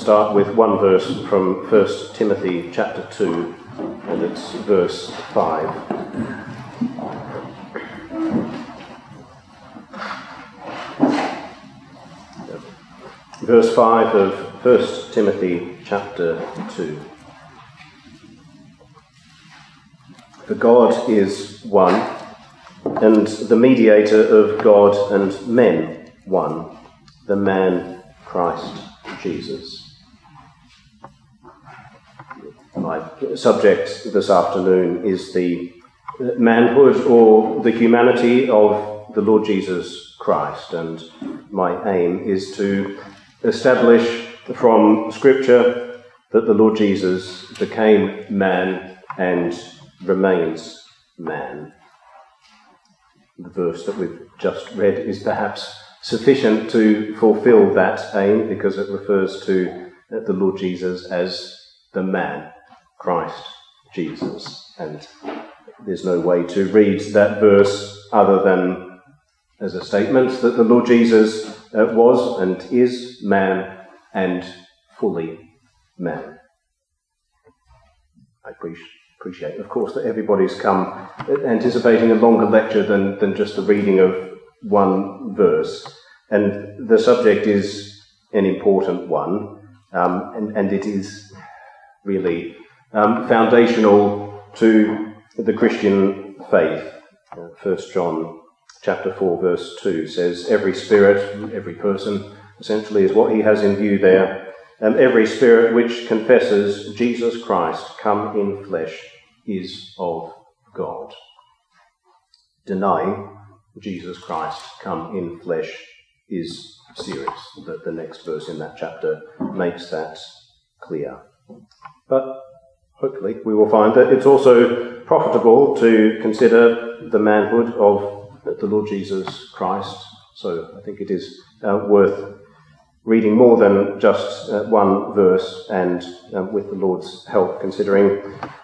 start with one verse from 1 Timothy chapter 2, and it's verse 5. Verse 5 of 1 Timothy chapter 2. For God is one, and the mediator of God and men one, the man Christ Jesus. My subject this afternoon is the manhood or the humanity of the Lord Jesus Christ, and my aim is to establish from Scripture that the Lord Jesus became man and remains man. The verse that we've just read is perhaps sufficient to fulfill that aim because it refers to the Lord Jesus as the man, Christ Jesus. And there's no way to read that verse other than as a statement that the Lord Jesus was and is man and fully man. I appreciate, of course, that everybody's come anticipating a longer lecture than just the reading of one verse. And the subject is an important one, and it is really foundational to the Christian faith. 1 John chapter 4 verse 2 says, every spirit, every person, essentially is what he has in view there, every spirit which confesses Jesus Christ come in flesh is of God. Denying Jesus Christ come in flesh is serious. The next verse in that chapter makes that clear. But hopefully we will find that it's also profitable to consider the manhood of the Lord Jesus Christ. So I think it is worth reading more than just one verse, and with the Lord's help considering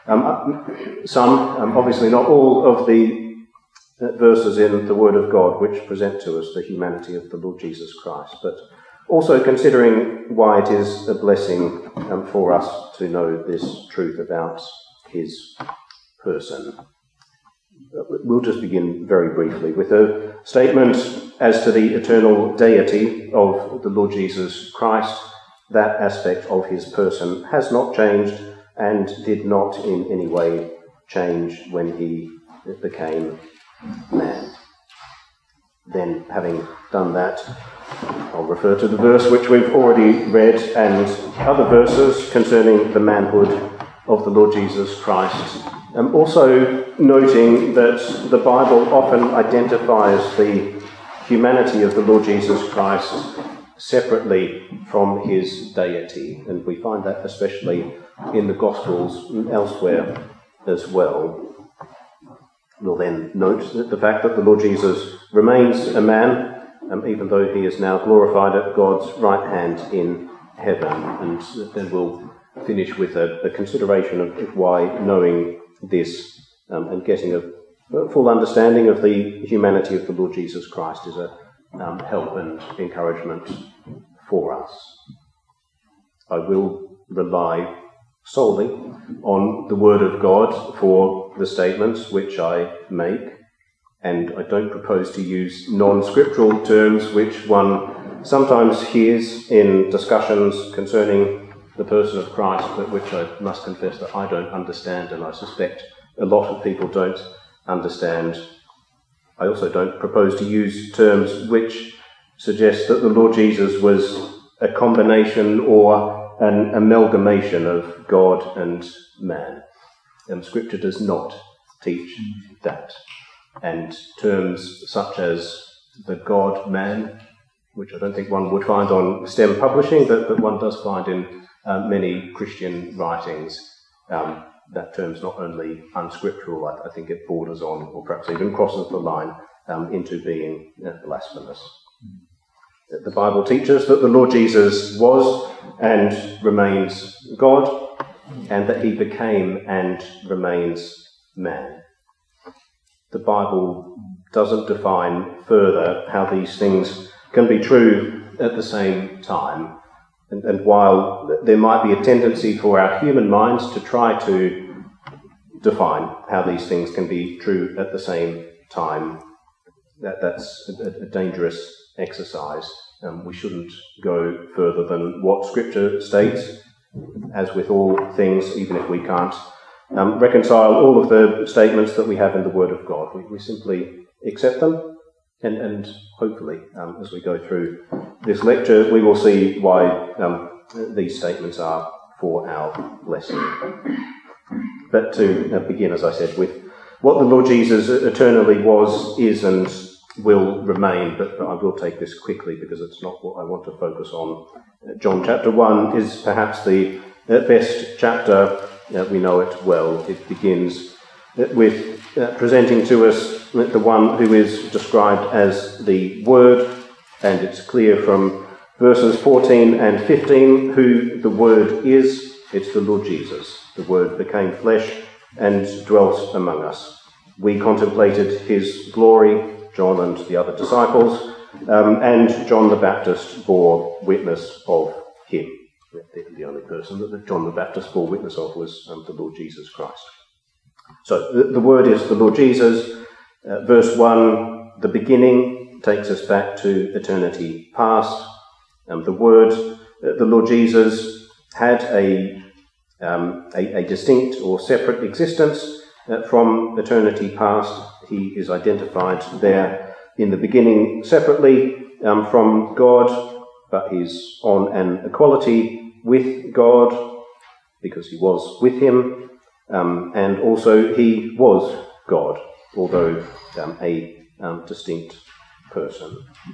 some, obviously not all of the verses in the Word of God which present to us the humanity of the Lord Jesus Christ, but also considering why it is a blessing for us to know this truth about his person. We'll just begin very briefly with a statement as to the eternal deity of the Lord Jesus Christ. That aspect of his person has not changed and did not in any way change when he became man. Then, having done that, I'll refer to the verse which we've already read and other verses concerning the manhood of the Lord Jesus Christ. Also noting that the Bible often identifies the humanity of the Lord Jesus Christ separately from his deity, and we find that especially in the Gospels and elsewhere as well. We'll then note that the fact that the Lord Jesus remains a man, even though he is now glorified at God's right hand in heaven, and then we'll finish with a consideration of why knowing this and getting a full understanding of the humanity of the Lord Jesus Christ is a help and encouragement for us. I will rely solely on the Word of God for the statements which I make, and I don't propose to use non-scriptural terms which one sometimes hears in discussions concerning the person of Christ, but which I must confess that I don't understand, and I suspect a lot of people don't understand. I also don't propose to use terms which suggest that the Lord Jesus was a combination or an amalgamation of God and man. Scripture does not teach that. And terms such as the God-man, which I don't think one would find on STEM publishing, but one does find in many Christian writings, that term's not only unscriptural, I think it borders on, or perhaps even crosses the line, into being blasphemous. The Bible teaches that the Lord Jesus was and remains God, and that he became and remains man. The Bible doesn't define further how these things can be true at the same time, And while there might be a tendency for our human minds to try to define how these things can be true at the same time, that's a dangerous exercise. We shouldn't go further than what Scripture states. As with all things, even if we can't reconcile all of the statements that we have in the Word of God, we simply accept them, and hopefully, as we go through this lecture, we will see why these statements are for our blessing. But to begin, as I said, with what the Lord Jesus eternally was, is, and will remain, but I will take this quickly because it's not what I want to focus on. John chapter 1 is perhaps the best chapter. We know it well. It begins with presenting to us the one who is described as the Word, and it's clear from verses 14 and 15 who the Word is. It's the Lord Jesus. The Word became flesh and dwelt among us. We contemplated his glory, John and the other disciples, and John the Baptist bore witness of him. The only person that John the Baptist bore witness of was the Lord Jesus Christ. So the Word is the Lord Jesus. Verse 1, the beginning, takes us back to eternity past. The Word, the Lord Jesus, had a distinct or separate existence from eternity past. He is identified there in the beginning separately from God, but he's on an equality with God because he was with him, and also he was God, although a distinct person.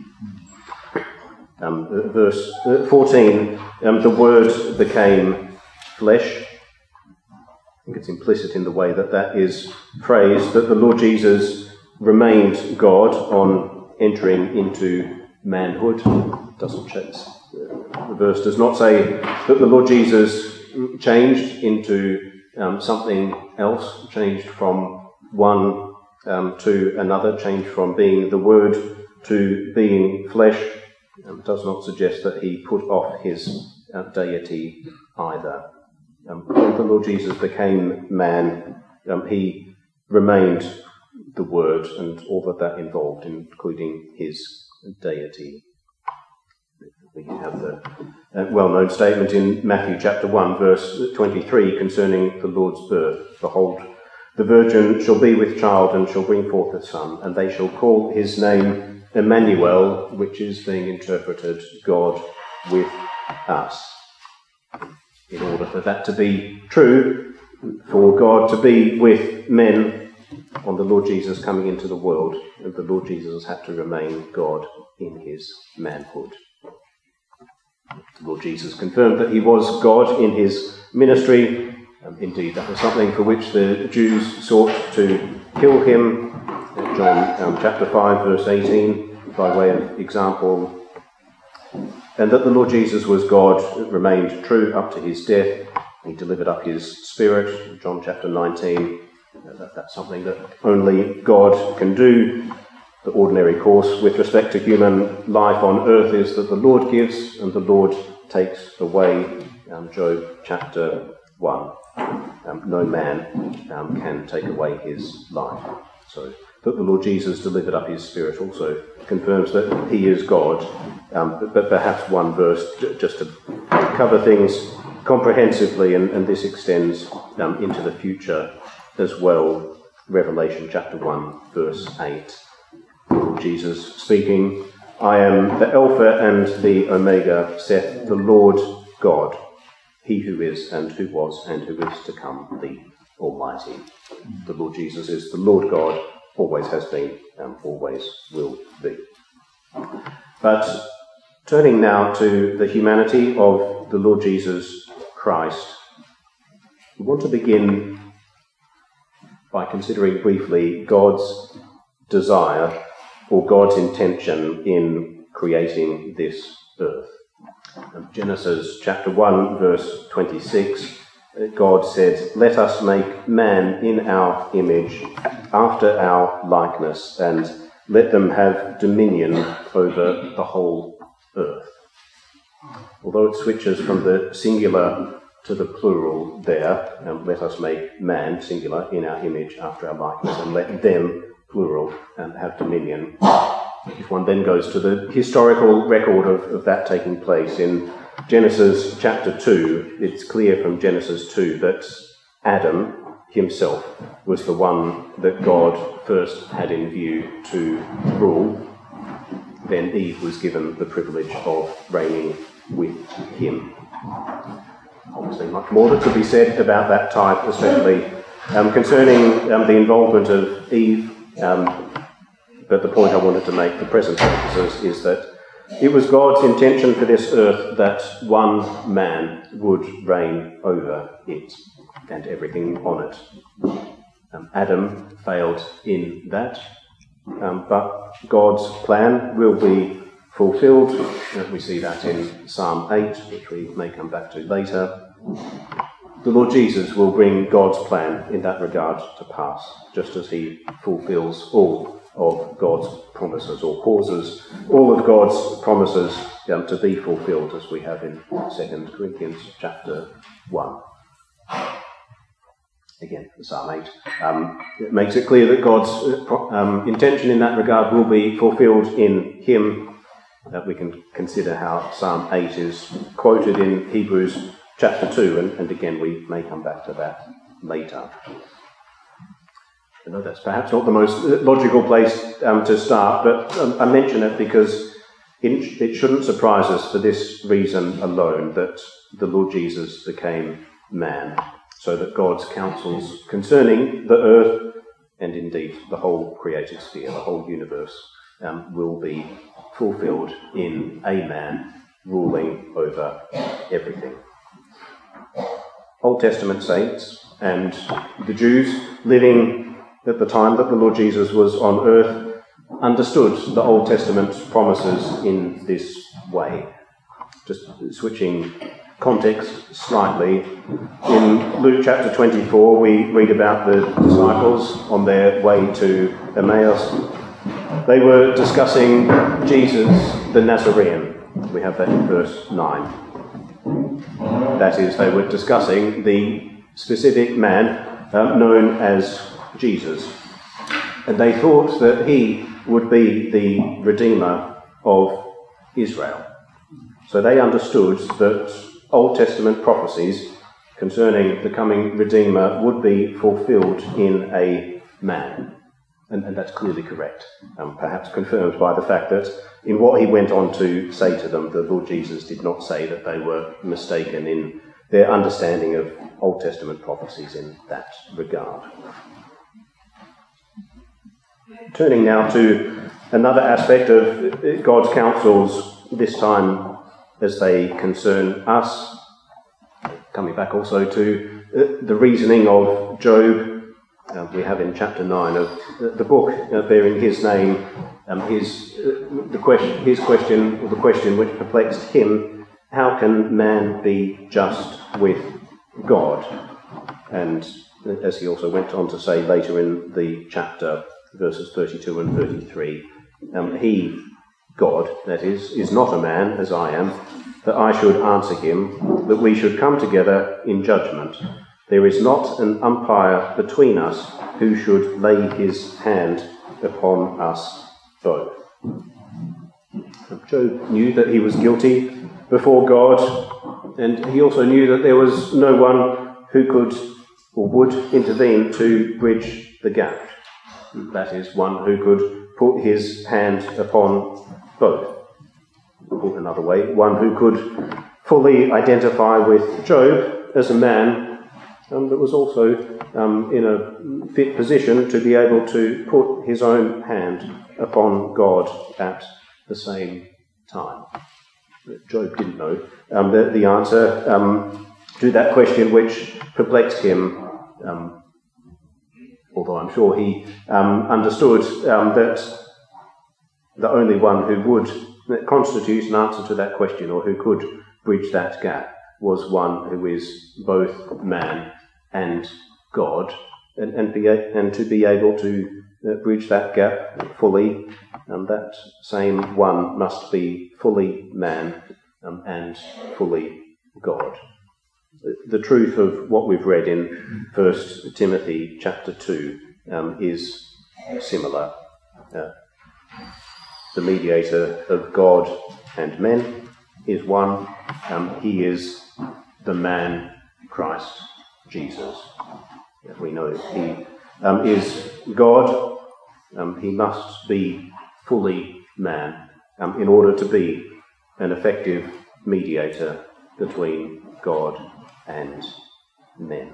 Verse 14, the Word became flesh. I think it's implicit in the way that is phrased that the Lord Jesus remained God on entering into manhood. The verse does not say that the Lord Jesus changed into something else, changed from one to another, changed from being the Word to being flesh. It does not suggest that he put off his deity either. When the Lord Jesus became man, he remained the Word and all that involved, including his deity. We have the well-known statement in Matthew chapter 1, verse 23, concerning the Lord's birth. Behold, the virgin shall be with child and shall bring forth a son, and they shall call his name Emmanuel, which is being interpreted God with us. In order for that to be true, for God to be with men on the Lord Jesus coming into the world, the Lord Jesus had to remain God in his manhood. The Lord Jesus confirmed that he was God in his ministry. Indeed, that was something for which the Jews sought to kill him. John chapter 5, verse 18, by way of example. And that the Lord Jesus was God remained true up to his death. He delivered up his spirit. John chapter 19. That's something that only God can do. The ordinary course with respect to human life on earth is that the Lord gives and the Lord takes away. Job chapter 1. No man can take away his life. So that the Lord Jesus delivered up his spirit also confirms that he is God. But perhaps one verse just to cover things comprehensively, and this extends into the future as well. Revelation chapter 1, verse 8. Jesus speaking, I am the Alpha and the Omega, saith the Lord God, he who is and who was and who is to come, the Almighty. The Lord Jesus is the Lord God, always has been, always will be. But turning now to the humanity of the Lord Jesus Christ, we want to begin by considering briefly God's desire or God's intention in creating this earth. Genesis chapter 1, verse 26, God said, let us make man in our image, after our likeness, and let them have dominion over the whole earth. Although it switches from the singular to the plural there, let us make man, singular, in our image after our likeness, and let them, plural, have dominion. If one then goes to the historical record of that taking place in Genesis chapter 2, it's clear from Genesis 2 that Adam himself was the one that God first had in view to rule. Then Eve was given the privilege of reigning with him. Obviously much more that could be said about that type, especially concerning the involvement of Eve, but the point I wanted to make for present purposes is that it was God's intention for this earth that one man would reign over it and everything on it. Adam failed in that, but God's plan will be fulfilled. We see that in Psalm 8, which we may come back to later. The Lord Jesus will bring God's plan in that regard to pass, just as he fulfills all of God's promises, or causes all of God's promises to be fulfilled, as we have in 2 Corinthians chapter 1. Again, Psalm 8. It makes it clear that God's intention in that regard will be fulfilled in him. We can consider how Psalm 8 is quoted in Hebrews chapter 2, and again we may come back to that later. I know that's perhaps not the most logical place to start, but I mention it because it shouldn't surprise us for this reason alone, that the Lord Jesus became man, so that God's counsels concerning the earth, and indeed the whole created sphere, the whole universe, will be fulfilled in a man ruling over everything. Old Testament saints and the Jews living at the time that the Lord Jesus was on earth understood the Old Testament promises in this way. Just switching context slightly, in Luke chapter 24 we read about the disciples on their way to Emmaus. They were discussing Jesus the Nazarene. We have that in verse 9. That is, they were discussing the specific man known as Jesus. And they thought that he would be the Redeemer of Israel. So they understood that Old Testament prophecies concerning the coming Redeemer would be fulfilled in a man. And that's clearly correct, perhaps confirmed by the fact that in what he went on to say to them, the Lord Jesus did not say that they were mistaken in their understanding of Old Testament prophecies in that regard. Turning now to another aspect of God's counsels, this time as they concern us, coming back also to the reasoning of Job. We have in chapter 9 of the book bearing his name, the question which perplexed him: how can man be just with God? And as he also went on to say later in the chapter, verses 32 and 33, he, God, that is not a man as I am, that I should answer him, that we should come together in judgment. There is not an umpire between us who should lay his hand upon us both. Job knew that he was guilty before God, and he also knew that there was no one who could or would intervene to bridge the gap. That is, one who could put his hand upon both. Put another way, one who could fully identify with Job as a man, that was also in a fit position to be able to put his own hand upon God at the same time. Job didn't know the answer to that question which perplexed him, although I'm sure he understood that the only one who would constitute an answer to that question, or who could bridge that gap, was one who is both man and God, and to be able to bridge that gap fully, that same one must be fully man and fully God. The truth of what we've read in 1 Timothy chapter 2 is similar. The mediator of God and men is one. He is the man Christ Jesus. We know he is God. He must be fully man in order to be an effective mediator between God and men.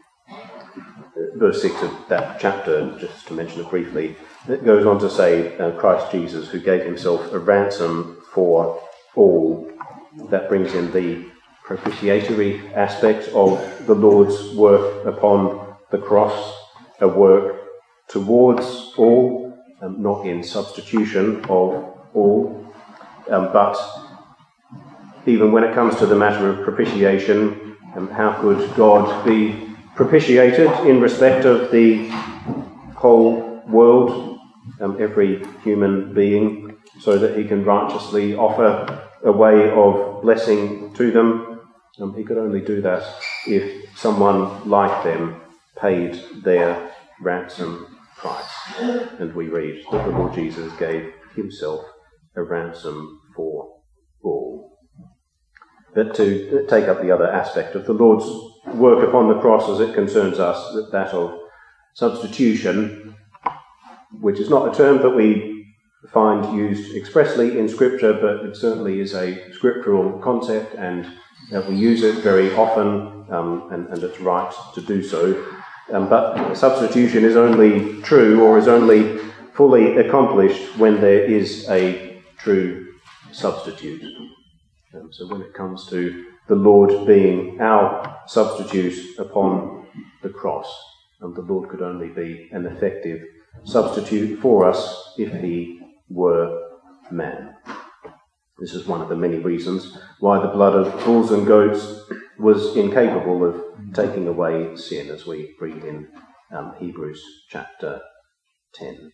Verse 6 of that chapter, just to mention it briefly, it goes on to say Christ Jesus, who gave himself a ransom for all. That brings in the propitiatory aspect of the Lord's work upon the cross, a work towards all, not in substitution of all, but even when it comes to the matter of propitiation, how could God be propitiated in respect of the whole world, every human being, so that he can righteously offer a way of blessing to them? He could only do that if someone like them paid their ransom price. And we read that the Lord Jesus gave himself a ransom for all. But to take up the other aspect of the Lord's work upon the cross as it concerns us, that of substitution, which is not a term that we find used expressly in Scripture, but it certainly is a scriptural concept, and we use it very often, and it's right to do so. But substitution is only true, or is only fully accomplished, when there is a true substitute. So when it comes to the Lord being our substitute upon the cross, the Lord could only be an effective substitute for us if he were man. This is one of the many reasons why the blood of bulls and goats was incapable of taking away sin, as we read in Hebrews chapter 10.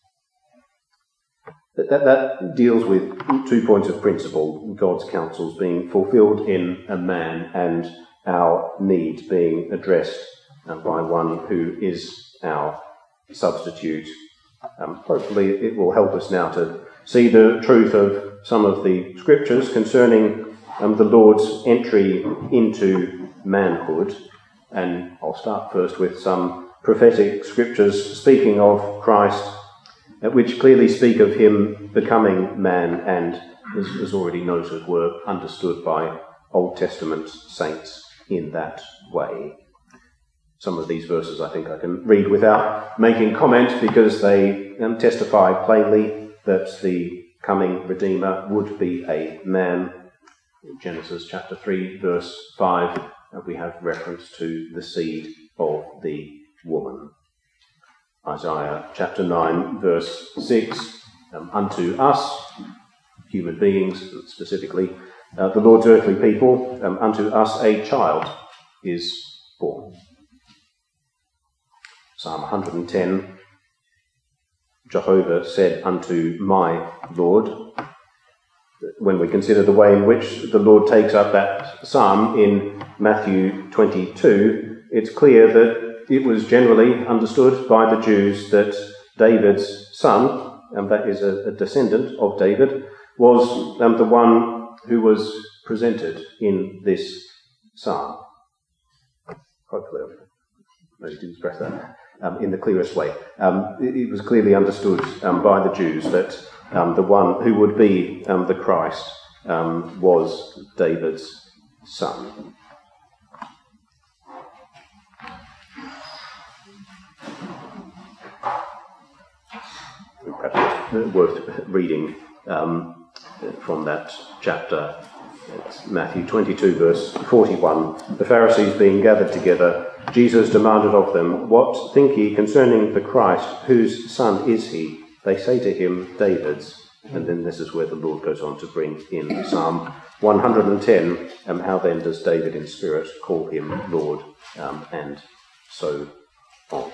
That deals with 2 points of principle: God's counsels being fulfilled in a man, and our need being addressed by one who is our substitute. Hopefully it will help us now to see the truth of some of the scriptures concerning the Lord's entry into manhood. And I'll start first with some prophetic scriptures speaking of Christ, which clearly speak of him becoming man, and, as already noted, were understood by Old Testament saints in that way. Some of these verses I think I can read without making comment, because they testify plainly that the coming Redeemer would be a man. In Genesis chapter 3, verse 5, we have reference to the seed of the woman. Isaiah chapter 9, verse 6, unto us, human beings specifically, the Lord's earthly people, unto us a child is born. Psalm 110, Jehovah said unto my Lord. When we consider the way in which the Lord takes up that psalm in Matthew 22, it's clear that it was generally understood by the Jews that David's son, and that is a descendant of David, was the one who was presented in this psalm. Hopefully I didn't express that in the clearest way. It was clearly understood by the Jews that the one who would be the Christ was David's son. Perhaps it's worth reading from that chapter. It's Matthew 22, verse 41. The Pharisees being gathered together, Jesus demanded of them, What think ye concerning the Christ? Whose son is he? They say to him, David's. And then this is where the Lord goes on to bring in Psalm 110, how then does David in spirit call him Lord, and so on.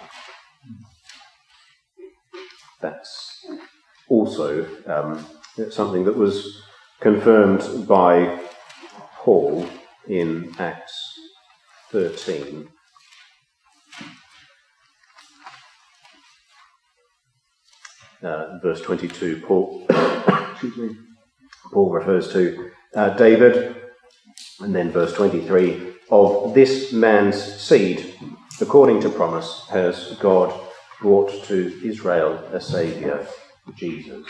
That's also something that was confirmed by Paul in Acts 13. Verse 22, Paul refers to David, and then verse 23, of this man's seed, according to promise, has God brought to Israel a Saviour, Jesus.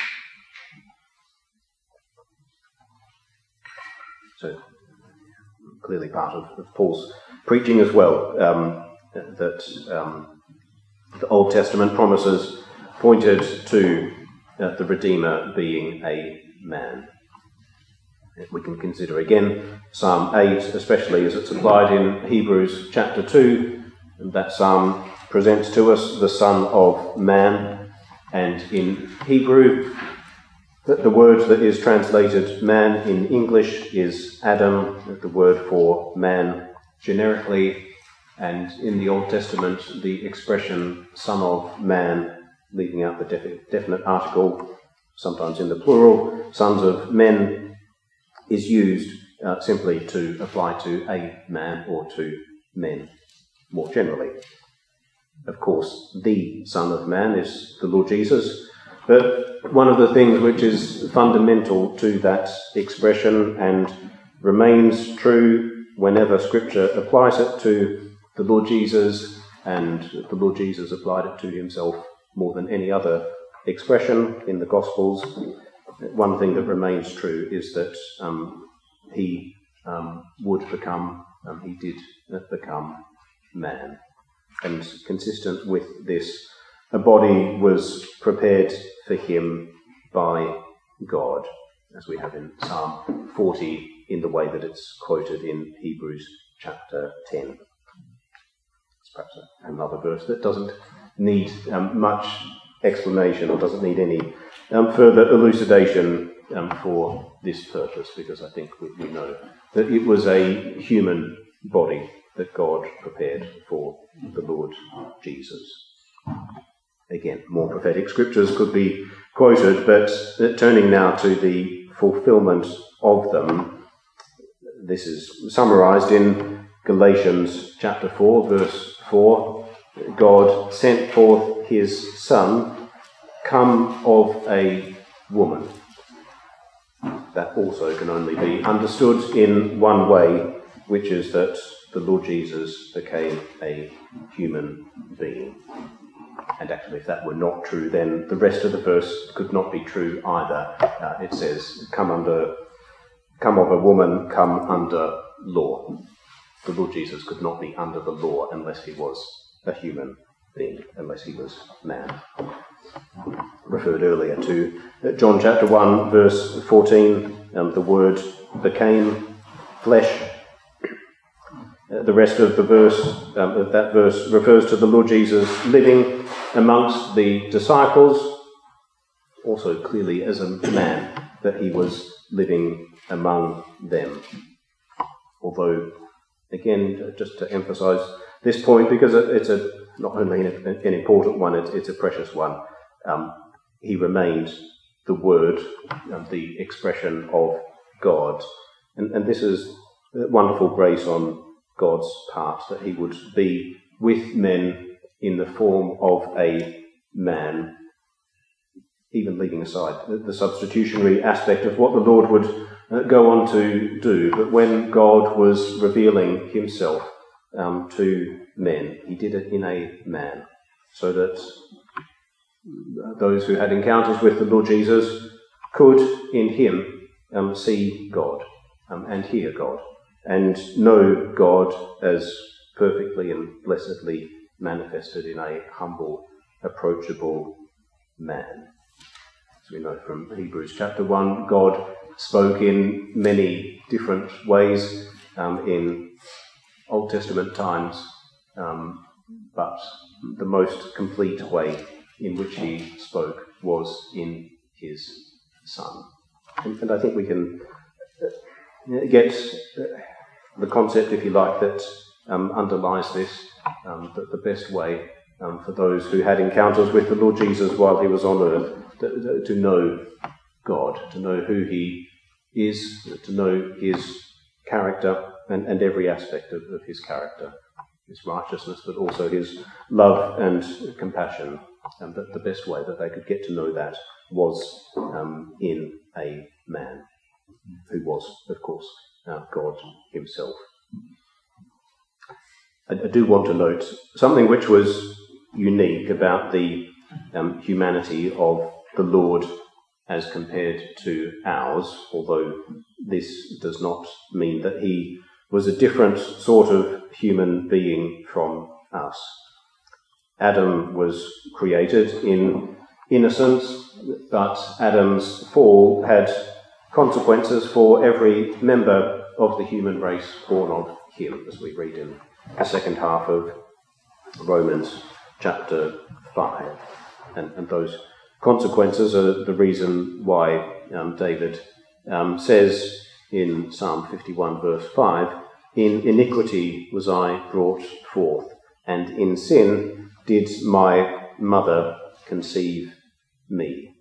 So, clearly part of Paul's preaching as well, that the Old Testament promises pointed to the Redeemer being a man. We can consider again Psalm 8, especially as it's applied in Hebrews chapter 2. And that psalm presents to us the Son of Man. And in Hebrew, the word that is translated man in English is Adam, the word for man generically. And in the Old Testament, the expression Son of Man, leaving out the definite article, sometimes in the plural, sons of men, is used simply to apply to a man or to men more generally. Of course, the Son of Man is the Lord Jesus, but one of the things which is fundamental to that expression and remains true whenever Scripture applies it to the Lord Jesus, and the Lord Jesus applied it to himself more than any other expression in the Gospels, one thing that remains true is that he did become man. And consistent with this, a body was prepared for him by God, as we have in Psalm 40 in the way that it's quoted in Hebrews chapter 10. It's perhaps another verse that doesn't need much explanation or doesn't need any further elucidation for this purpose, because I think we know that it was a human body that God prepared for the Lord Jesus. Again, more prophetic scriptures could be quoted, but turning now to the fulfillment of them, this is summarised in Galatians chapter 4, verse 4. God sent forth his Son, come of a woman. That also can only be understood in one way, which is that the Lord Jesus became a human being. And actually, if that were not true, then the rest of the verse could not be true either. It says, come of a woman, come under law. The Lord Jesus could not be under the law unless he was a human being, unless he was man. Referred earlier to John chapter 1, verse 14, the word became flesh. The rest of the verse, of that verse, refers to the Lord Jesus living amongst the disciples, also clearly as a man, that he was living among them. Although, again, just to emphasise this point, because it's not only an important one, it's a precious one. He remained the Word, the expression of God. And this is wonderful grace on God's part, that he would be with men in the form of a man, even leaving aside the substitutionary aspect of what the Lord would go on to do. But when God was revealing himself to men, he did it in a man, so that those who had encounters with the Lord Jesus could, in him, see God and hear God, and know God as perfectly and blessedly manifested in a humble, approachable man. As we know from Hebrews chapter 1, God spoke in many different ways in Old Testament times, but the most complete way in which he spoke was in his Son. And I think we can get the concept, if you like, that underlies this, that the best way for those who had encounters with the Lord Jesus while he was on earth to know God, to know who he is, to know his character and every aspect of his character, his righteousness, but also his love and compassion. And that the best way that they could get to know that was in a man who was, of course, God himself. I do want to note something which was unique about the humanity of the Lord as compared to ours, although this does not mean that he was a different sort of human being from us. Adam was created in innocence, but Adam's fall had consequences for every member of the human race born of him, as we read in the second half of Romans chapter 5. And those consequences are the reason why David says in Psalm 51 verse 5, "In iniquity was I brought forth, and in sin did my mother conceive me."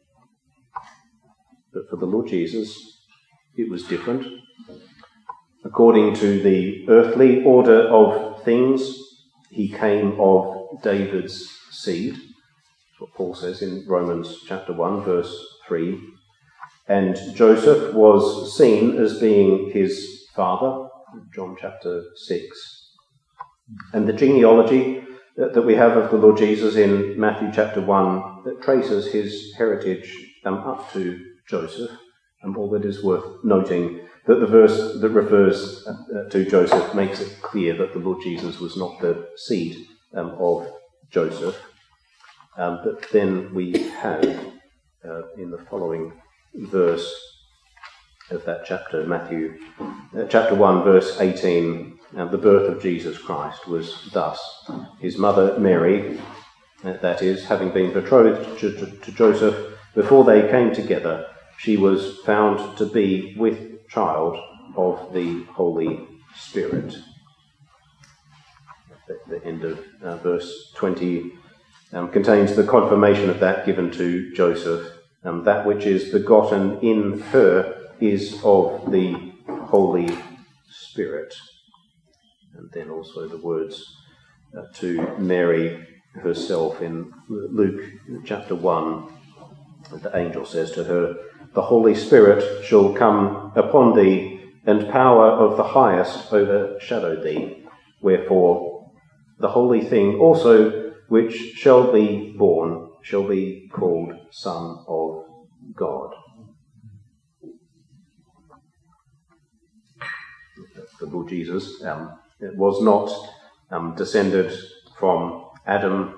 But for the Lord Jesus, it was different. According to the earthly order of things, he came of David's seed. That's what Paul says in Romans chapter 1, verse 3. And Joseph was seen as being his father, John chapter 6. And the genealogy that we have of the Lord Jesus in Matthew chapter 1 that traces his heritage up to Joseph. And all that is worth noting that the verse that refers to Joseph makes it clear that the Lord Jesus was not the seed of Joseph. But then we have in the following verse of that chapter, Matthew chapter 1 verse 18, the birth of Jesus Christ was thus. His mother Mary, that is, having been betrothed to Joseph, before they came together, she was found to be with child of the Holy Spirit. The end of verse 20 contains the confirmation of that given to Joseph. That which is begotten in her is of the Holy Spirit. And then also the words to Mary herself in Luke chapter 1. The angel says to her, "The Holy Spirit shall come upon thee, and power of the highest overshadow thee. Wherefore the holy thing also which shall be born shall be called Son of God." The Lord Jesus was not descended from Adam.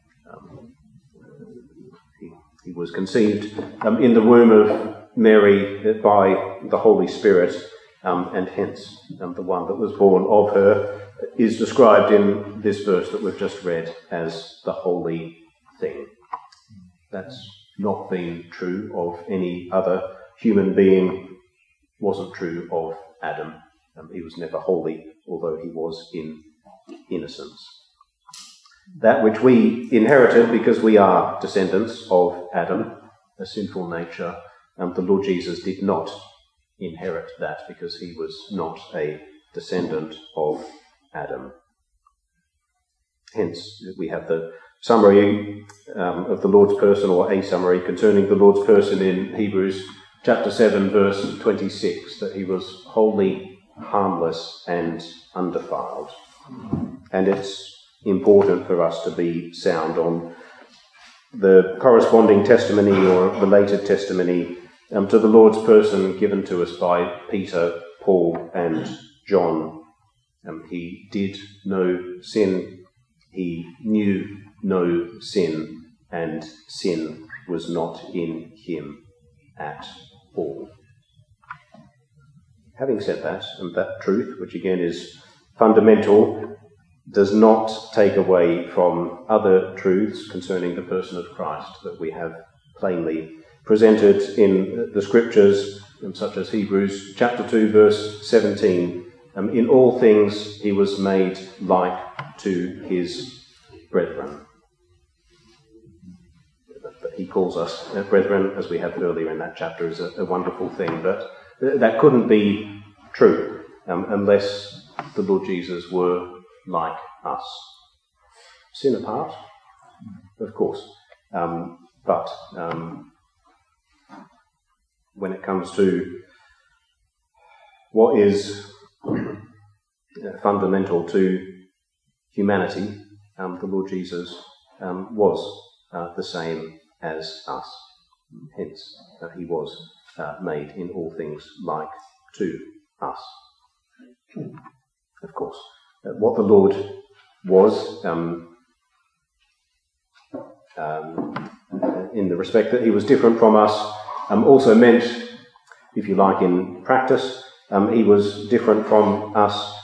He was conceived in the womb of Mary by the Holy Spirit, and hence the one that was born of her is described in this verse that we've just read as the holy thing. That's not been true of any other human being, wasn't true of Adam. He was never holy, although he was in innocence. That which we inherited because we are descendants of Adam, a sinful nature, the Lord Jesus did not inherit that because he was not a descendant of Adam. Hence, we have the summary of the Lord's person, or a summary concerning the Lord's person in Hebrews chapter 7, verse 26, that he was holy, harmless, and undefiled. And it's important for us to be sound on the corresponding testimony or related testimony to the Lord's person given to us by Peter, Paul, and John. He did no sin, he knew no sin, and sin was not in him at all. Having said that, and that truth, which again is fundamental, does not take away from other truths concerning the person of Christ that we have plainly presented in the Scriptures, such as Hebrews chapter 2, verse 17. In all things he was made like to his brethren. But he calls us brethren, as we had earlier in that chapter, is a wonderful thing. But that couldn't be true unless the Lord Jesus were like us. Sin apart, of course, but when it comes to what is fundamental to humanity, the Lord Jesus was the same as us. Hence, he was made in all things like to us. Of course, what the Lord was, in the respect that he was different from us, also meant, if you like, in practice, he was different from us.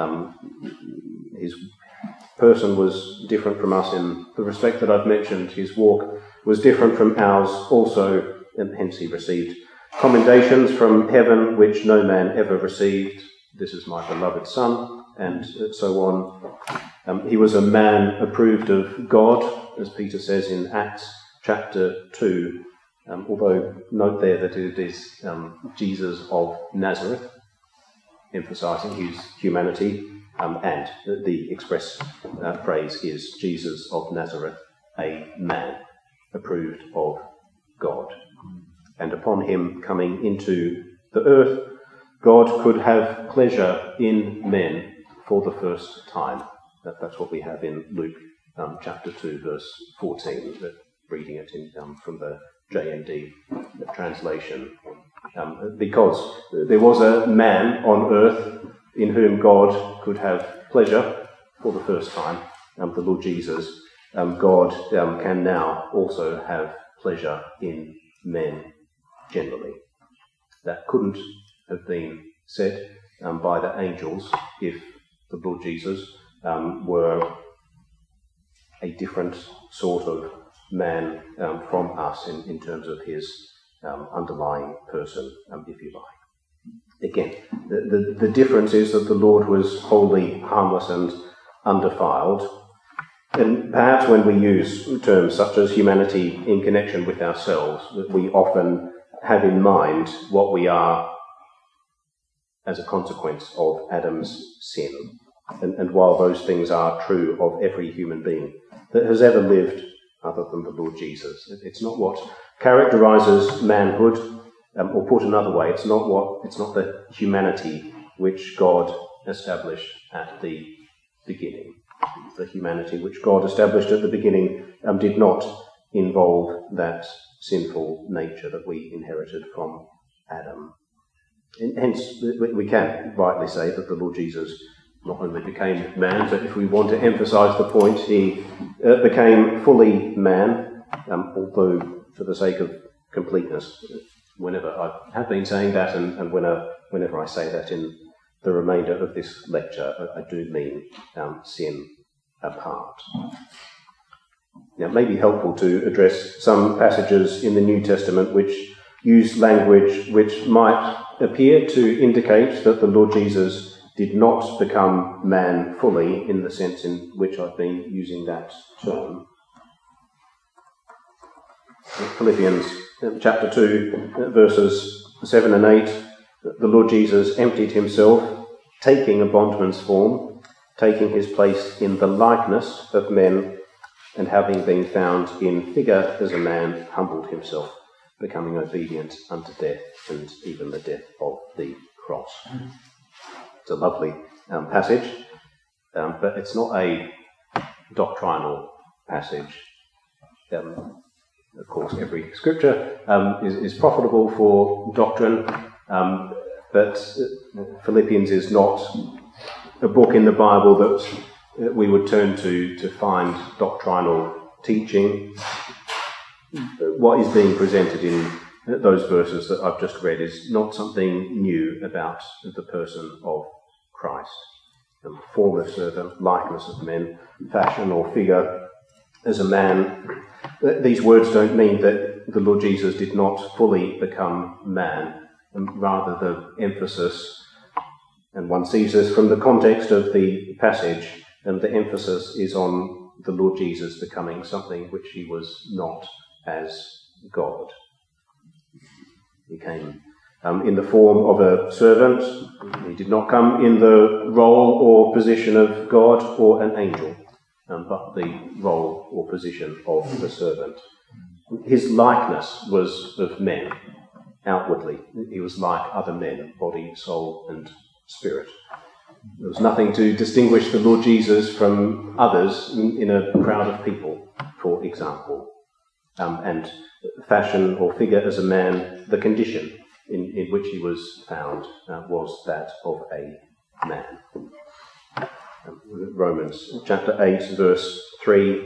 His person was different from us in the respect that I've mentioned. His walk was different from ours also, and hence he received commendations from heaven which no man ever received. This is my beloved Son, and so on. He was a man approved of God, as Peter says in Acts chapter 2, although note there that it is Jesus of Nazareth, emphasising his humanity, and the express phrase is Jesus of Nazareth, a man approved of God. And upon him coming into the earth, God could have pleasure in men for the first time. That's what we have in Luke chapter 2, verse 14, reading it from the J&D translation. Because there was a man on earth in whom God could have pleasure for the first time, the Lord Jesus, God can now also have pleasure in men generally. That couldn't have been said by the angels if the Lord Jesus were a different sort of man from us in terms of his underlying person, if you like. Again, the difference is that the Lord was wholly harmless and undefiled. And perhaps when we use terms such as humanity in connection with ourselves, that we often have in mind what we are as a consequence of Adam's sin. And while those things are true of every human being that has ever lived other than the Lord Jesus, it's not what characterises manhood. Or put another way, it's not the humanity which God established at the beginning. The humanity which God established at the beginning did not involve that sinful nature that we inherited from Adam. And hence, we can rightly say that the Lord Jesus not only became man, but if we want to emphasise the point, he became fully man, although for the sake of completeness, whenever I have been saying that, and whenever I say that in the remainder of this lecture, I do mean sin apart. Now, it may be helpful to address some passages in the New Testament which use language which might appear to indicate that the Lord Jesus did not become man fully in the sense in which I've been using that term. Philippians chapter 2, verses 7 and 8, the Lord Jesus emptied himself, taking a bondman's form, taking his place in the likeness of men, and having been found in figure as a man, humbled himself, becoming obedient unto death, and even the death of the cross. It's a lovely passage, but it's not a doctrinal passage. Of course, every scripture is profitable for doctrine, but Philippians is not a book in the Bible that we would turn to find doctrinal teaching. What is being presented in those verses that I've just read is not something new about the person of Christ. Form of servant, likeness of men, fashion or figure as a man. These words don't mean that the Lord Jesus did not fully become man, and rather the emphasis, and one sees this from the context of the passage, and the emphasis is on the Lord Jesus becoming something which he was not as God. He came in the form of a servant. He did not come in the role or position of God or an angel, but the role or position of the servant. His likeness was of men, outwardly. He was like other men, body, soul, and spirit. There was nothing to distinguish the Lord Jesus from others in a crowd of people, for example. And fashion or figure as a man, the condition in which he was found was that of a man. Romans chapter 8, verse 3.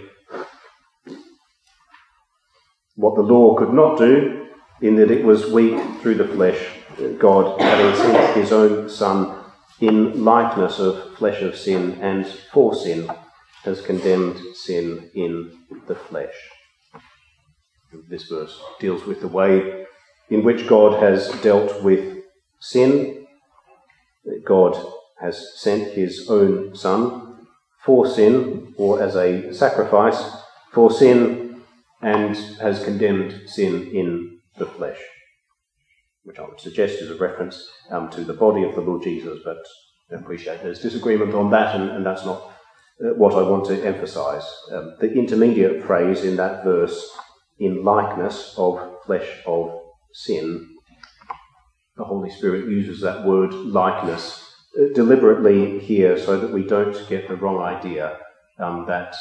What the law could not do, in that it was weak through the flesh, God, having sent his own Son in likeness of flesh of sin and for sin, has condemned sin in the flesh. This verse deals with the way in which God has dealt with sin. God has sent his own Son for sin, or as a sacrifice for sin, and has condemned sin in the flesh, which I would suggest is a reference to the body of the Lord Jesus, but I appreciate there's disagreement on that, and that's not what I want to emphasise. The intermediate phrase in that verse, in likeness of flesh of sin, the Holy Spirit uses that word likeness deliberately here so that we don't get the wrong idea that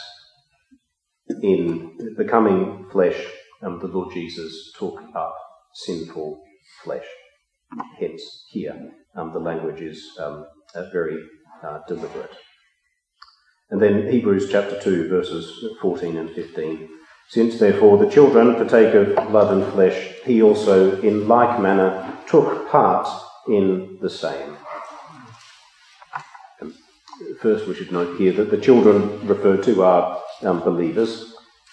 in becoming flesh, the Lord Jesus took up sinful flesh. Hence, here, the language is very deliberate. And then Hebrews chapter 2, verses 14 and 15. Since, therefore, the children partake of blood and flesh, he also, in like manner, took part in the same. First, we should note here that the children referred to are believers.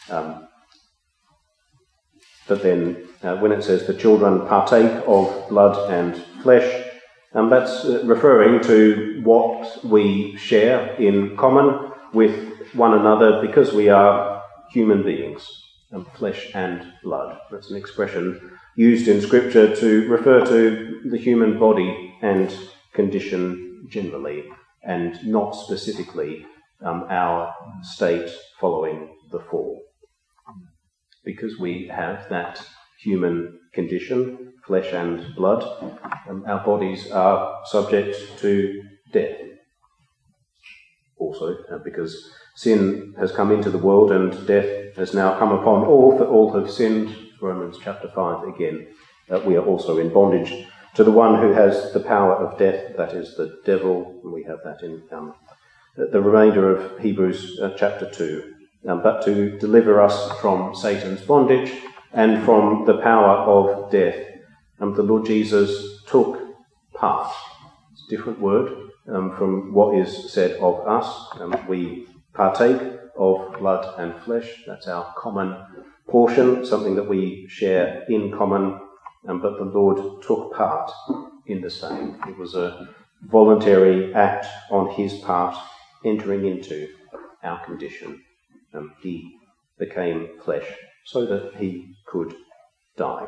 But then, when it says the children partake of blood and flesh, that's referring to what we share in common with one another because we are human beings, flesh and blood. That's an expression used in Scripture to refer to the human body and condition generally, and not specifically our state following the fall. Because we have that human condition, flesh and blood, our bodies are subject to death. Also, because sin has come into the world and death has now come upon all, for all have sinned, Romans chapter 5 again, we are also in bondage to the one who has the power of death, that is the devil. We have that in the remainder of Hebrews chapter 2. But to deliver us from Satan's bondage and from the power of death, the Lord Jesus took part. It's a different word from what is said of us. We partake of blood and flesh. That's our common portion, something that we share in common. But the Lord took part in the same. It was a voluntary act on his part, entering into our condition. He became flesh so that he could die.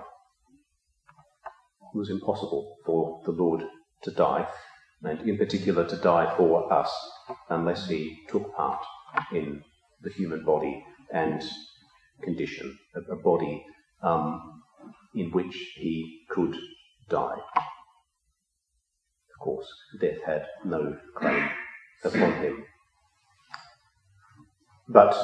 It was impossible for the Lord to die, and in particular to die for us, unless he took part in the human body and condition, a body in which he could die. Of course, death had no claim upon him. But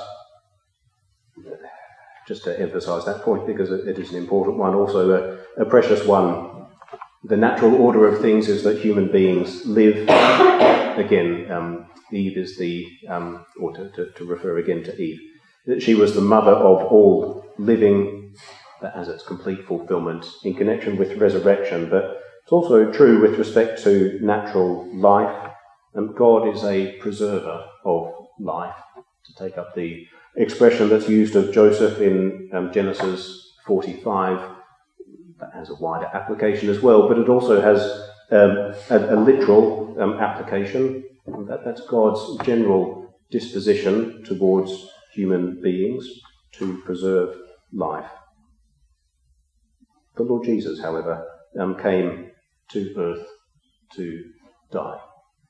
just to emphasise that point, because it is an important one, also a precious one, the natural order of things is that human beings live. Again, Eve is the, or to refer again to Eve, that she was the mother of all living. That has its complete fulfilment in connection with resurrection, but it's also true with respect to natural life. And God is a preserver of life. To take up the expression that's used of Joseph in Genesis 45, that has a wider application as well, but it also has a literal application. That's God's general disposition towards human beings to preserve life. The Lord Jesus, however, came to earth to die.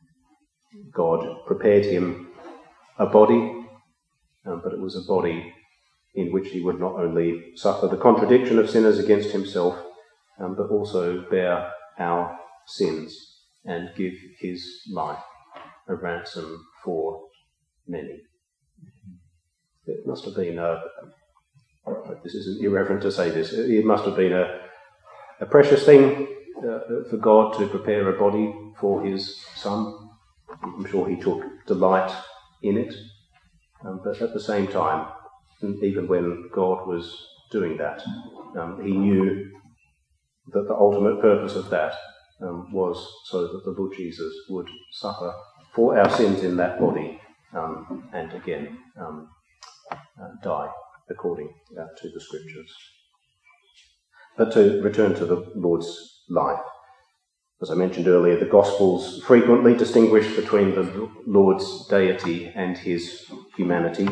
God prepared him a body, but it was a body in which he would not only suffer the contradiction of sinners against himself, but also bear our sins and give his life a ransom for many. It must have been this isn't irreverent to say this, it must have been a precious thing for God to prepare a body for his Son. I'm sure he took delight in it, but at the same time, even when God was doing that, he knew that the ultimate purpose of that was so that the Lord Jesus would suffer for our sins in that body and again die according to the Scriptures. But to return to the Lord's life, as I mentioned earlier, the Gospels frequently distinguish between the Lord's deity and his humanity.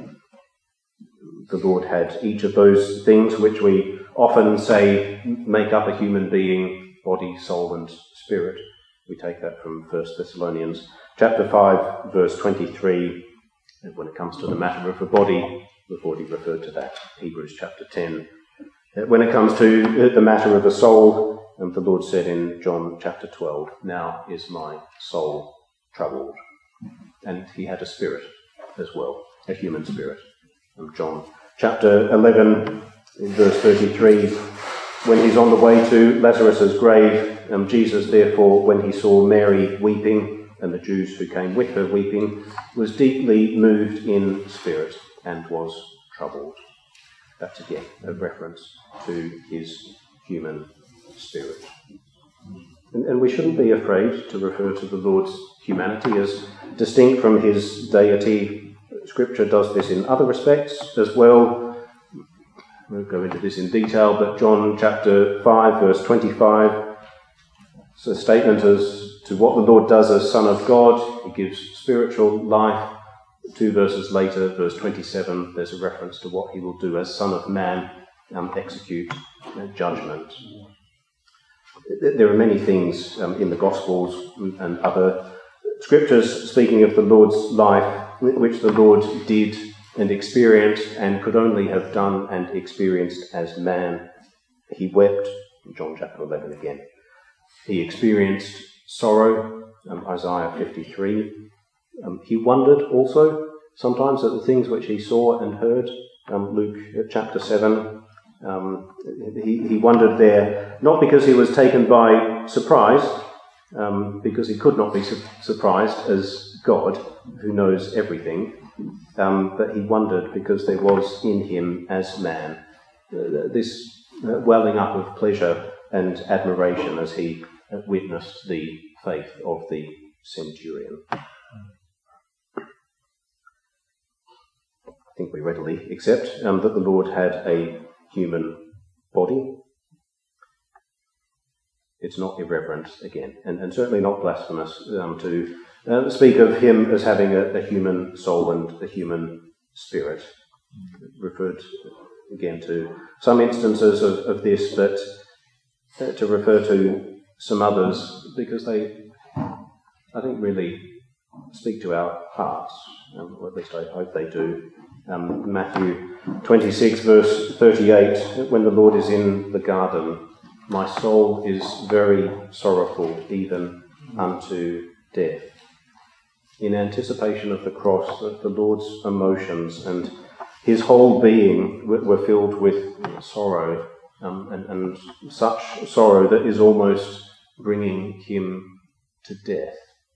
The Lord had each of those things which we often say make up a human being: body, soul and spirit. We take that from 1 Thessalonians chapter 5, verse 23. And when it comes to the matter of the body, we've already referred to that, Hebrews chapter 10. When it comes to the matter of the soul, the Lord said in John chapter 12, "Now is my soul troubled." And he had a spirit as well, a human spirit. John chapter 11, verse 33, when he's on the way to Lazarus' grave, Jesus, therefore, when he saw Mary weeping, and the Jews who came with her weeping, was deeply moved in spirit and was troubled. That's again a reference to his human spirit. And we shouldn't be afraid to refer to the Lord's humanity as distinct from his deity. Scripture does this in other respects as well. We'll go into this in detail, but John chapter 5, verse 25, it's a statement as to what the Lord does as Son of God. He gives spiritual life. 2 verses later, verse 27, there's a reference to what he will do as Son of Man, execute judgment. There are many things in the Gospels and other scriptures speaking of the Lord's life, which the Lord did and experienced and could only have done and experienced as man. He wept, John chapter 11 again. He experienced sorrow, Isaiah 53. He wondered also sometimes at the things which he saw and heard, Luke chapter 7. He wondered there, not because he was taken by surprise, because he could not be surprised as God, who knows everything, but he wondered because there was in him as man this welling up of pleasure and admiration as he witnessed the faith of the centurion. I think we readily accept that the Lord had a human body. It's not irreverent, again, and certainly not blasphemous to speak of him as having a human soul and a human spirit. Referred again to some instances of this, but to refer to some others because they, I think, really speak to our hearts, or at least I hope they do. Matthew 26, verse 38, when the Lord is in the garden, "My soul is very sorrowful, even unto death." In anticipation of the cross, the Lord's emotions and his whole being were filled with sorrow, and such sorrow that is almost bringing him to death.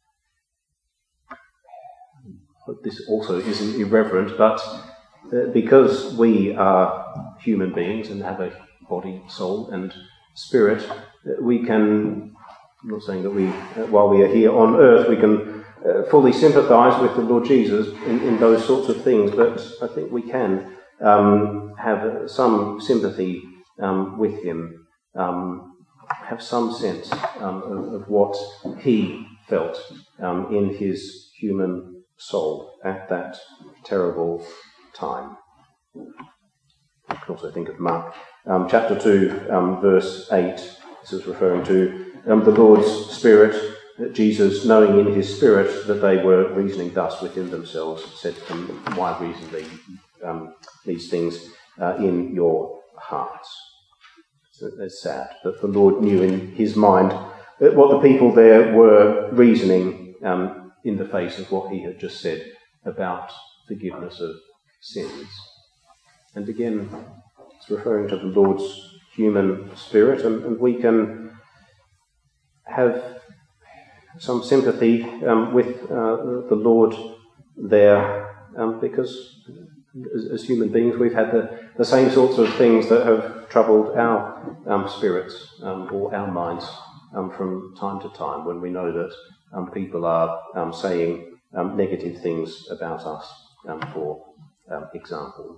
This also isn't irreverent, but because we are human beings and have a body, soul and spirit, we can, I'm not saying that we, while we are here on earth, we can fully sympathise with the Lord Jesus in those sorts of things, but I think we can have some sympathy with him, have some sense of what he felt in his human soul at that terrible time. You can also think of Mark chapter 2, verse 8. This is referring to the Lord's Spirit, Jesus knowing in his Spirit that they were reasoning thus within themselves, said to them, why reason these things in your hearts? So it's sad that the Lord knew in his mind what the people there were reasoning in the face of what he had just said about forgiveness of sins. And again, it's referring to the Lord's human spirit, and we can have some sympathy with the Lord there, because as human beings we've had the same sorts of things that have troubled our spirits or our minds from time to time, when we know that people are saying negative things about us, for example.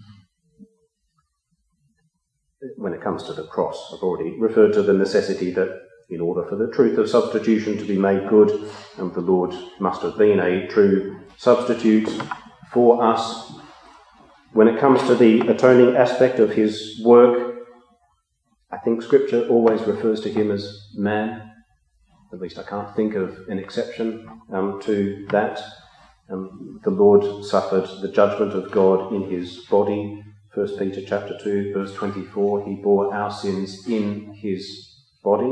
When it comes to the cross, I've already referred to the necessity that in order for the truth of substitution to be made good, the Lord must have been a true substitute for us. When it comes to the atoning aspect of his work, I think Scripture always refers to him as man. At least I can't think of an exception to that. The Lord suffered the judgment of God in his body. 1 Peter chapter 2, verse 24, he bore our sins in his body.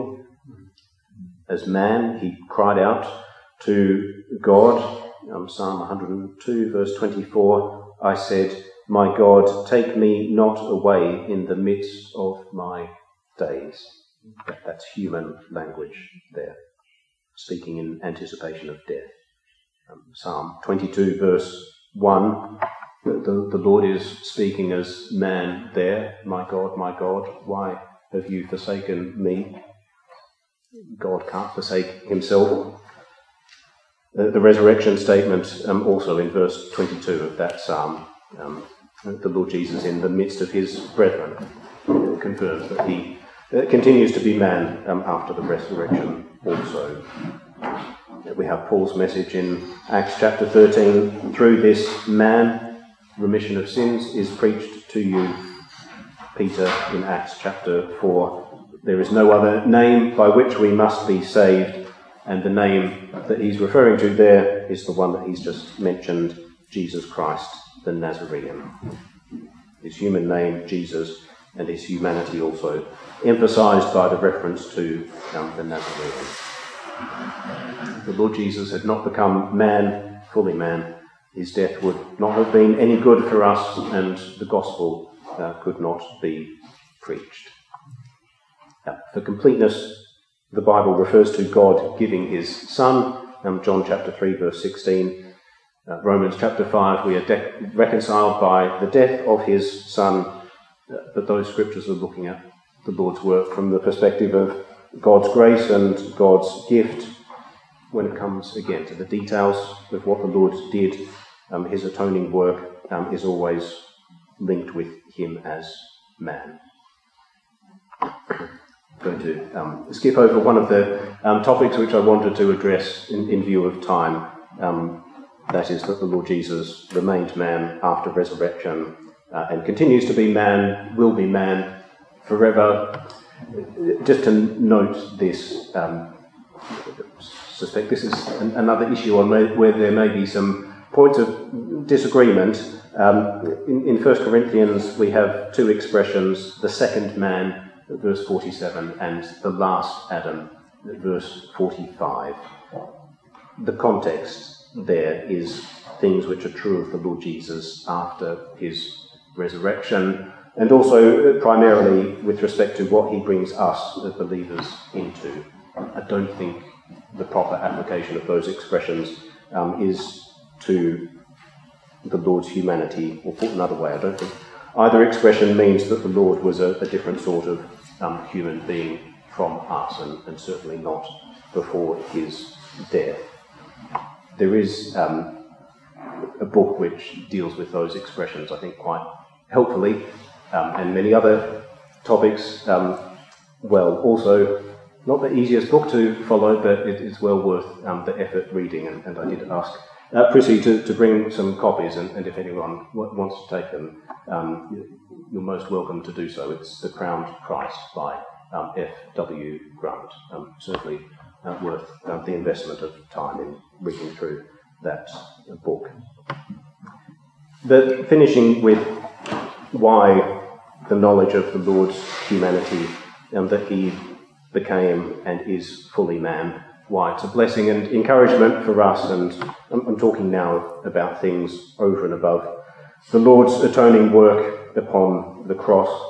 As man, he cried out to God. Psalm 102, verse 24, I said, my God, take me not away in the midst of my days. That's human language there, speaking in anticipation of death. Psalm 22, verse 1, the Lord is speaking as man there. My God, why have you forsaken me? God can't forsake himself. The resurrection statement, also in verse 22 of that psalm, the Lord Jesus in the midst of his brethren confirms that he continues to be man after the resurrection also. We have Paul's message in Acts chapter 13. Through this man, remission of sins is preached to you. Peter in Acts chapter 4. There is no other name by which we must be saved, and the name that he's referring to there is the one that he's just mentioned, Jesus Christ, the Nazarene. His human name, Jesus, and his humanity also emphasised by the reference to the Nazarene. The Lord Jesus had not become man, fully man. His death would not have been any good for us, and the gospel could not be preached. For completeness, the Bible refers to God giving his Son, John chapter 3, verse 16. Romans chapter 5, we are reconciled by the death of his Son, but those scriptures are looking at the Lord's work from the perspective of God's grace and God's gift. When it comes again to the details of what the Lord did, his atoning work is always linked with him as man. I'm going to skip over one of the topics which I wanted to address in view of time. That is that the Lord Jesus remained man after resurrection and continues to be man, will be man forever. Just to note this, I suspect this is another issue on where there may be some points of disagreement. In 1 Corinthians we have two expressions, the second man, verse 47, and the last Adam, verse 45. The context there is things which are true of the Lord Jesus after his resurrection, and also primarily with respect to what he brings us as believers into. I don't think the proper application of those expressions is to the Lord's humanity, or put another way, I don't think either expression means that the Lord was a different sort of human being from us, and certainly not before his death. There is a book which deals with those expressions, I think, quite helpfully, and many other topics. Also, not the easiest book to follow, but it is well worth the effort reading, and I did ask Prissy to bring some copies, and if anyone wants to take them, you're most welcome to do so. It's The Crowned Christ by F.W. Grant. Certainly worth the investment of time in reading through that book. But finishing with why the knowledge of the Lord's humanity, that he became and is fully man, why it's a blessing and encouragement for us, and I'm talking now about things over and above the Lord's atoning work upon the cross.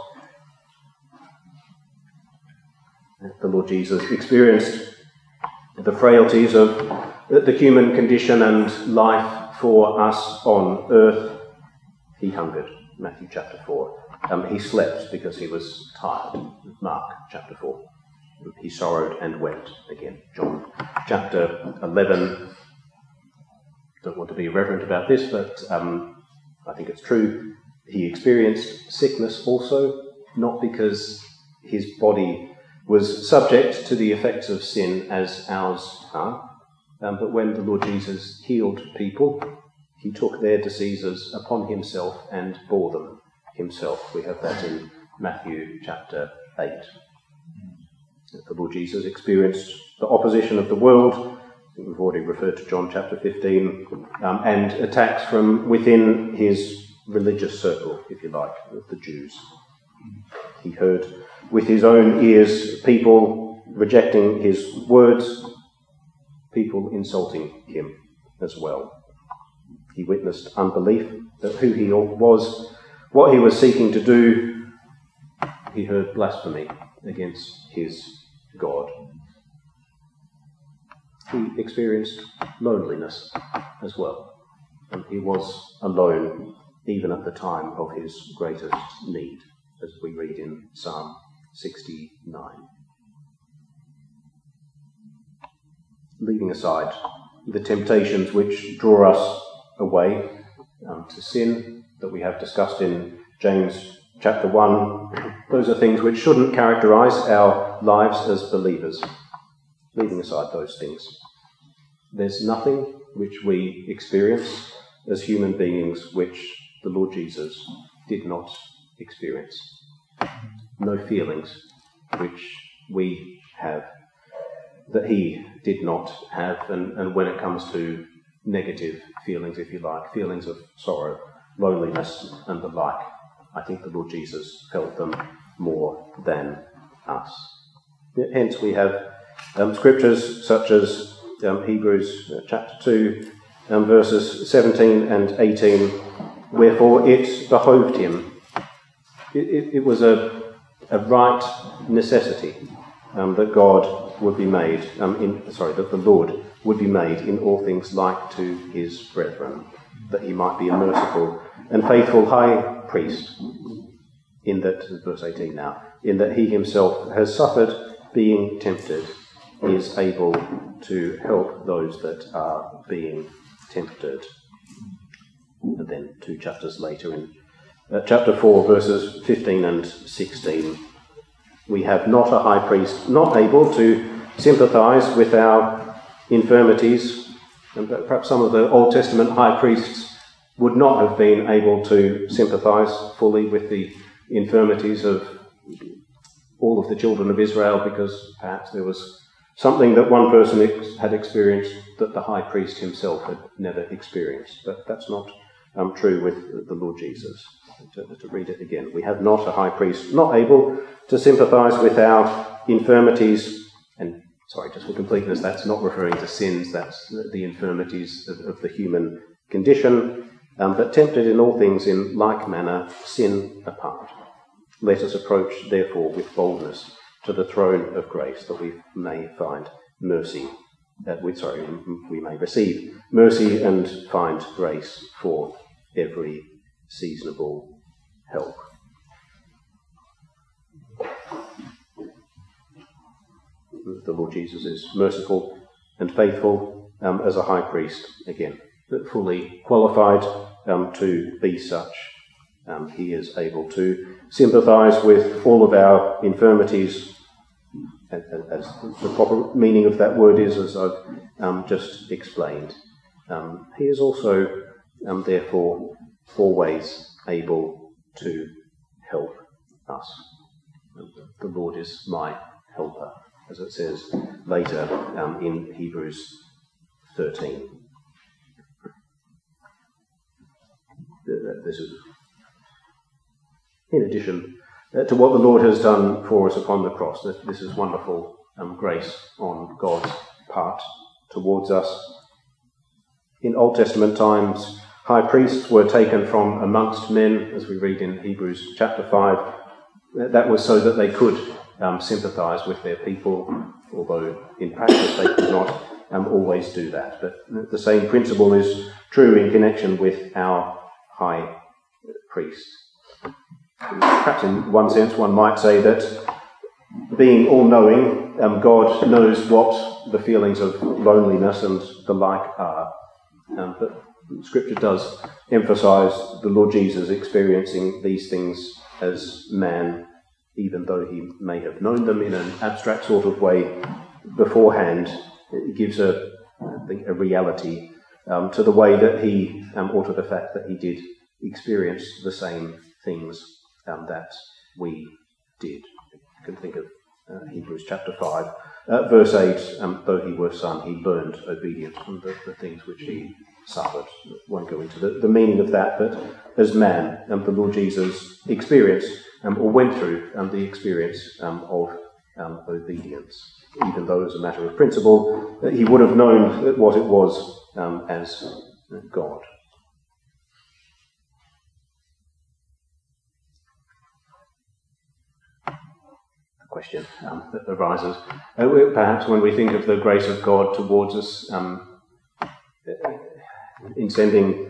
The Lord Jesus experienced the frailties of the human condition and life for us on earth. He hungered, Matthew chapter 4. He slept because he was tired, Mark chapter 4. He sorrowed and wept, again, John chapter 11. Don't want to be irreverent about this, but I think it's true. He experienced sickness also, not because his body was subject to the effects of sin as ours are, but when the Lord Jesus healed people, he took their diseases upon himself and bore them himself. We have that in Matthew chapter 8. The Lord Jesus experienced the opposition of the world. I think we've already referred to John chapter 15, and attacks from within his religious circle, if you like, of the Jews. He heard with his own ears people rejecting his words, people insulting him as well. He witnessed unbelief that who he was, what he was seeking to do. He heard blasphemy against his God. He experienced loneliness as well, and he was alone even at the time of his greatest need, as we read in Psalm 69. Leaving aside the temptations which draw us away to sin that we have discussed in James chapter 1, those are things which shouldn't characterise our lives as believers. Leaving aside those things, there's nothing which we experience as human beings which the Lord Jesus did not experience. No feelings which we have that he did not have, and when it comes to negative feelings, if you like, feelings of sorrow, loneliness and the like, I think the Lord Jesus felt them more than us. Hence we have scriptures such as Hebrews chapter 2, verses 17 and 18, wherefore it behoved him. It was a right necessity that God would be made, that the Lord would be made in all things like to his brethren, that he might be a merciful and faithful high priest, in that, verse 18 now, in that he himself has suffered being tempted, is able to help those that are being tempted. And then 2 chapters later, in chapter 4, verses 15 and 16, we have not a high priest not able to sympathise with our infirmities, and perhaps some of the Old Testament high priests would not have been able to sympathise fully with the infirmities of all of the children of Israel, because perhaps there was something that one person had experienced that the high priest himself had never experienced. But that's not true with the Lord Jesus. To read it again, we have not a high priest not able to sympathise with our infirmities, and sorry, just for completeness, that's not referring to sins, that's the infirmities of the human condition, but tempted in all things in like manner, sin apart. Let us approach, therefore, with boldness to the throne of grace, that we may find mercy, we may receive mercy and find grace for every seasonable help. The Lord Jesus is merciful and faithful as a high priest, again, fully qualified to be such. He is able to sympathise with all of our infirmities, as the proper meaning of that word is, as I've just explained. He is also, therefore, always able to help us. The Lord is my helper, as it says later in Hebrews 13. This is in addition to what the Lord has done for us upon the cross. This is wonderful grace on God's part towards us. In Old Testament times, high priests were taken from amongst men, as we read in Hebrews chapter 5. That was so that they could sympathise with their people, although in practice they could not always do that. But the same principle is true in connection with our high priest. Perhaps in one sense one might say that being all-knowing, God knows what the feelings of loneliness and the like are. But Scripture does emphasise the Lord Jesus experiencing these things as man, even though he may have known them in an abstract sort of way beforehand. It gives a reality to the way that he, or to the fact that he did experience the same things that we did. You can think of Hebrews chapter 5, verse 8, though he were son, he learned obedience from the things which he suffered. I won't go into the meaning of that, but as man, the Lord Jesus experienced or went through the experience of obedience, even though as a matter of principle he would have known what it was as God. Question that arises. Perhaps when we think of the grace of God towards us in sending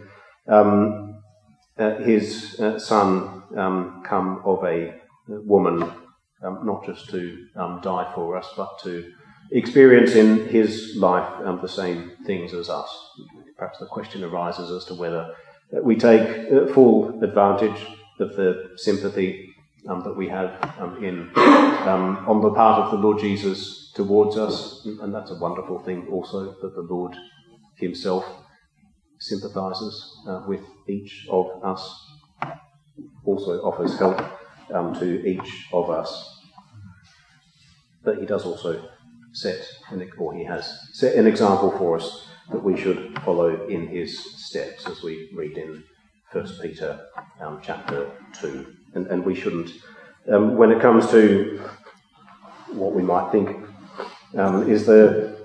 his Son come of a woman, not just to die for us, but to experience in his life the same things as us. Perhaps the question arises as to whether we take full advantage of the sympathy that we have on the part of the Lord Jesus towards us, and that's a wonderful thing also, that the Lord himself sympathises with each of us, also offers help to each of us. But he does also he has set an example for us that we should follow in his steps, as we read in 1 Peter chapter 2. And we shouldn't, when it comes to what we might think is the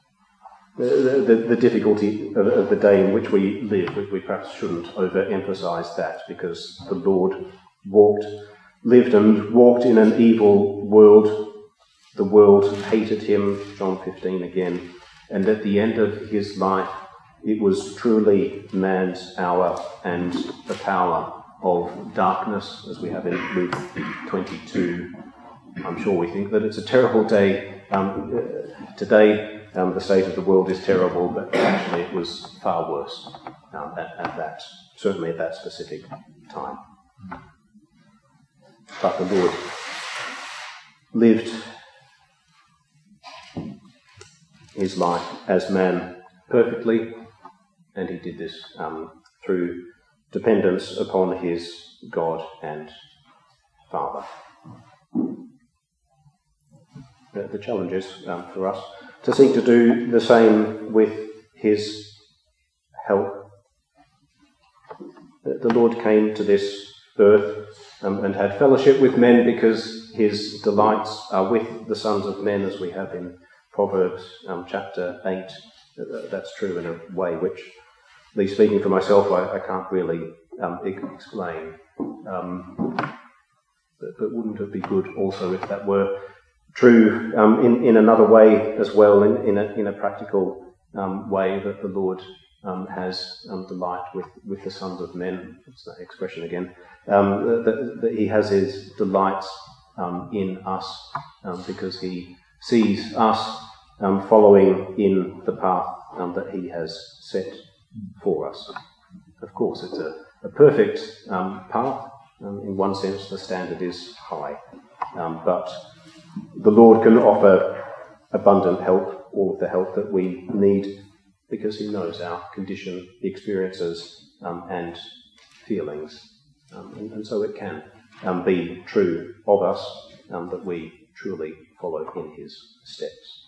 difficulty of the day in which we live, we perhaps shouldn't overemphasise that, because the Lord lived and walked in an evil world. The world hated him, John 15 again, and at the end of his life it was truly man's hour and the power of darkness, as we have in Luke 22. I'm sure we think that it's a terrible day. Today, the state of the world is terrible, but actually it was far worse certainly at that specific time. But the Lord lived his life as man perfectly, and he did this through dependence upon his God and Father. The challenge is for us to seek to do the same with his help. The Lord came to this earth and had fellowship with men because his delights are with the sons of men, as we have in Proverbs chapter 8. That's true in a way which, at least speaking for myself, I can't really explain. But wouldn't it be good also if that were true in another way as well, in a practical way, that the Lord has delight with the sons of men? That's that expression again. That he has his delights in us because he sees us following in the path that he has set for us. Of course, it's a perfect path. In one sense, the standard is high. But the Lord can offer abundant help, all of the help that we need, because he knows our condition, experiences, and feelings. And so it can be true of us that we truly follow in his steps.